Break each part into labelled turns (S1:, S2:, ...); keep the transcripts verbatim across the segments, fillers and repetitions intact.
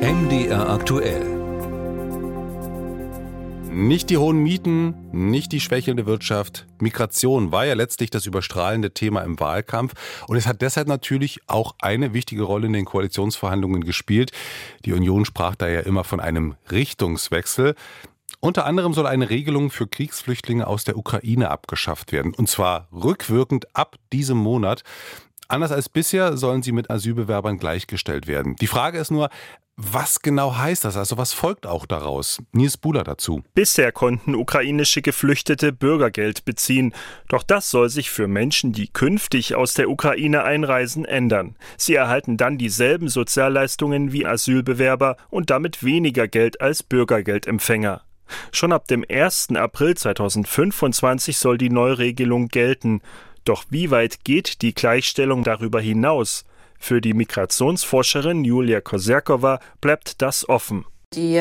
S1: M D R aktuell.
S2: Nicht die hohen Mieten, nicht die schwächelnde Wirtschaft. Migration war ja letztlich das überstrahlende Thema im Wahlkampf. Und es hat deshalb natürlich auch eine wichtige Rolle in den Koalitionsverhandlungen gespielt. Die Union sprach da ja immer von einem Richtungswechsel. Unter anderem soll eine Regelung für Kriegsflüchtlinge aus der Ukraine abgeschafft werden. Und zwar rückwirkend ab diesem Monat. Anders als bisher sollen sie mit Asylbewerbern gleichgestellt werden. Die Frage ist nur, was genau heißt das? Also was folgt auch daraus? Nils Buhler dazu.
S3: Bisher konnten ukrainische Geflüchtete Bürgergeld beziehen. Doch das soll sich für Menschen, die künftig aus der Ukraine einreisen, ändern. Sie erhalten dann dieselben Sozialleistungen wie Asylbewerber und damit weniger Geld als Bürgergeldempfänger. Schon ab dem ersten April zweitausendfünfundzwanzig soll die Neuregelung gelten. Doch wie weit geht die Gleichstellung darüber hinaus? Für die Migrationsforscherin Julia Kozerkova bleibt das offen.
S4: Die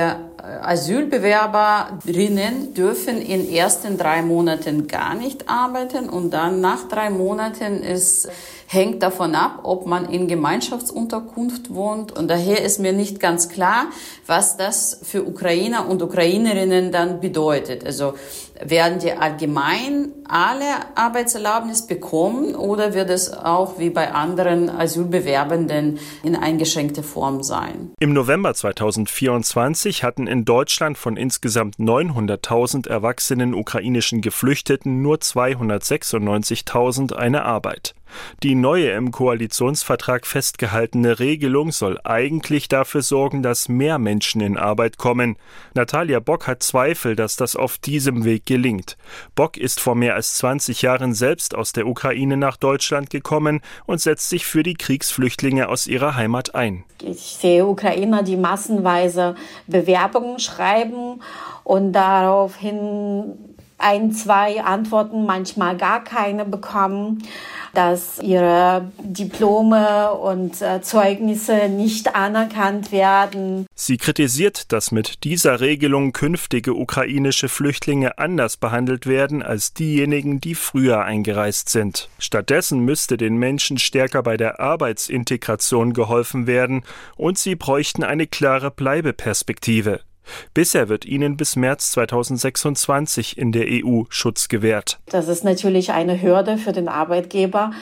S4: Asylbewerberinnen dürfen in den ersten drei Monaten gar nicht arbeiten und dann nach drei Monaten ist, hängt davon ab, ob man in Gemeinschaftsunterkunft wohnt. Und daher ist mir nicht ganz klar, was das für Ukrainer und Ukrainerinnen dann bedeutet. Also werden die allgemein alle Arbeitserlaubnis bekommen oder wird es auch wie bei anderen Asylbewerbenden in eingeschränkter Form sein?
S3: Im November zweitausendvierundzwanzig hatten in Deutschland von insgesamt neunhunderttausend erwachsenen ukrainischen Geflüchteten nur zweihundertsechsundneunzigtausend eine Arbeit. Die neue im Koalitionsvertrag festgehaltene Regelung soll eigentlich dafür sorgen, dass mehr Menschen in Arbeit kommen. Natalia Bock hat Zweifel, dass das auf diesem Weg gelingt. Bock ist vor mehr als zwanzig Jahren selbst aus der Ukraine nach Deutschland gekommen und setzt sich für die Kriegsflüchtlinge aus ihrer Heimat ein.
S5: Ich sehe Ukrainer, die massenweise Bewerbungen schreiben und daraufhin ein, zwei Antworten, manchmal gar keine bekommen, dass ihre Diplome und äh, Zeugnisse nicht anerkannt werden.
S3: Sie kritisiert, dass mit dieser Regelung künftige ukrainische Flüchtlinge anders behandelt werden als diejenigen, die früher eingereist sind. Stattdessen müsste den Menschen stärker bei der Arbeitsintegration geholfen werden und sie bräuchten eine klare Bleibeperspektive. Bisher wird ihnen bis März zweitausendsechsundzwanzig in der E U Schutz gewährt.
S5: Das ist natürlich eine Hürde für den Arbeitgeber,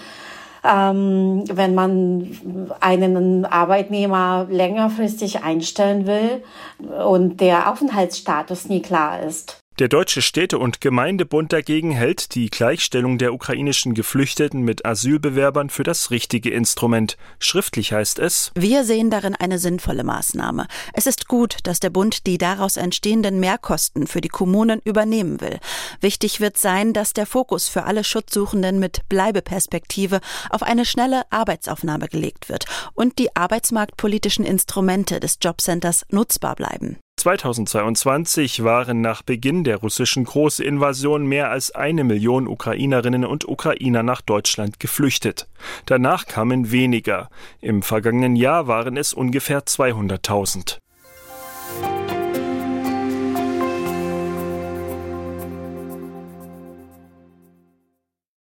S5: ähm, wenn man einen Arbeitnehmer längerfristig einstellen will und der Aufenthaltsstatus nie klar ist.
S3: Der Deutsche Städte- und Gemeindebund dagegen hält die Gleichstellung der ukrainischen Geflüchteten mit Asylbewerbern für das richtige Instrument. Schriftlich heißt es:
S6: Wir sehen darin eine sinnvolle Maßnahme. Es ist gut, dass der Bund die daraus entstehenden Mehrkosten für die Kommunen übernehmen will. Wichtig wird sein, dass der Fokus für alle Schutzsuchenden mit Bleibeperspektive auf eine schnelle Arbeitsaufnahme gelegt wird und die arbeitsmarktpolitischen Instrumente des Jobcenters nutzbar bleiben.
S3: zweitausendzweiundzwanzig waren nach Beginn der russischen Großinvasion mehr als eine Million Ukrainerinnen und Ukrainer nach Deutschland geflüchtet. Danach kamen weniger. Im vergangenen Jahr waren es ungefähr zweihunderttausend.